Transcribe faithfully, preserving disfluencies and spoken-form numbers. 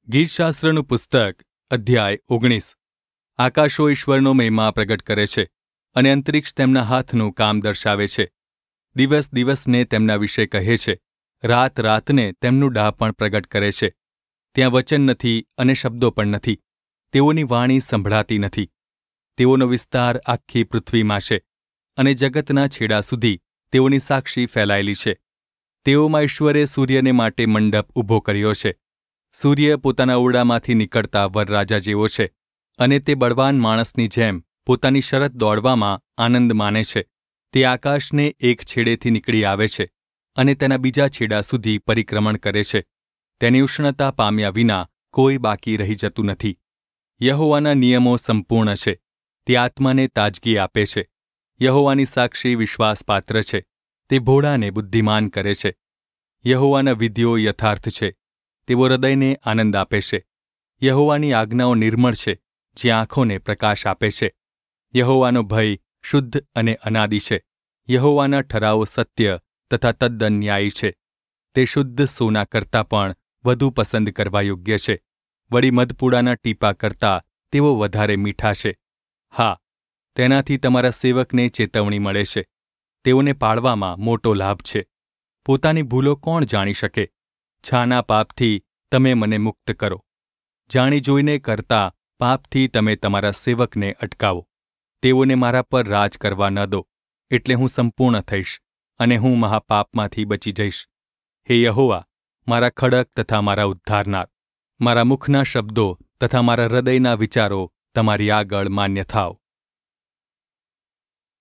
ગીતશાસ્ત્રનું પુસ્તક અધ્યાય ઓગણીસ. આકાશો ઈશ્વરનો મહિમા પ્રગટ કરે છે અને અંતરિક્ષ તેમના હાથનું કામ દર્શાવે છે. દિવસ દિવસને તેમના વિશે કહે છે, રાત રાતને તેમનું ડહાપણ પ્રગટ કરે છે. ત્યાં વચન નથી અને શબ્દો પણ નથી. તેઓની વાણી સંભળાતી નથી. તેઓનો વિસ્તાર આખી પૃથ્વીમાં છે અને જગતના છેડા સુધી તેઓની સાક્ષી ફેલાયેલી છે. તેઓમાં ઈશ્વરે સૂર્યને માટે મંડપ ઊભો કર્યો છે. સૂર્ય પોતાના ઓરડામાંથી નીકળતા વરરાજા જેવો છે અને તે બળવાન માણસની જેમ પોતાની શરત દોડવામાં આનંદ માને છે. તે આકાશને એક છેડેથી નીકળી આવે છે અને તેના બીજા છેડા સુધી પરિક્રમણ કરે છે. તેની ઉષ્ણતા પામ્યા વિના કોઈ બાકી રહી જતું નથી. યહોવાના નિયમો સંપૂર્ણ છે. તે આત્માને તાજગી આપે છે. યહોવાની સાક્ષી વિશ્વાસપાત્ર છે. તે ભોળાને બુદ્ધિમાન કરે છે. યહોવાના વિધિઓ યથાર્થ છે. તેઓ હૃદયને આનંદ આપે છે. યહોવાની આજ્ઞાઓ નિર્મળ છે, જે આંખોને પ્રકાશ આપે છે. યહોવાનો ભય શુદ્ધ અને અનાદિ છે. યહોવાના ઠરાવો સત્ય તથા તદ્દન ન્યાયી છે. તે શુદ્ધ સોના કરતાં પણ વધુ પસંદ કરવા યોગ્ય છે. વળી મધપૂડાના ટીપા કરતાં તેઓ વધારે મીઠા છે. હા, તેનાથી તમારા સેવકને ચેતવણી મળે છે. તેઓને પાળવામાં મોટો લાભ છે. પોતાની ભૂલો કોણ જાણી શકે? છાના પાપથી તમે મને મુક્ત કરો. જાણી જોઈને કરતા પાપથી તમે તમારા સેવકને અટકાવો. તેઓને મારા પર રાજ કરવા ન દો, એટલે હું સંપૂર્ણ થઈશ અને હું મહાપાપમાંથી બચી જઈશ. હે યહોવા, મારા ખડક તથા મારા ઉદ્ધારનાર, મારા મુખના શબ્દો તથા મારા હૃદયના વિચારો તમારી આગળ માન્ય થાવ.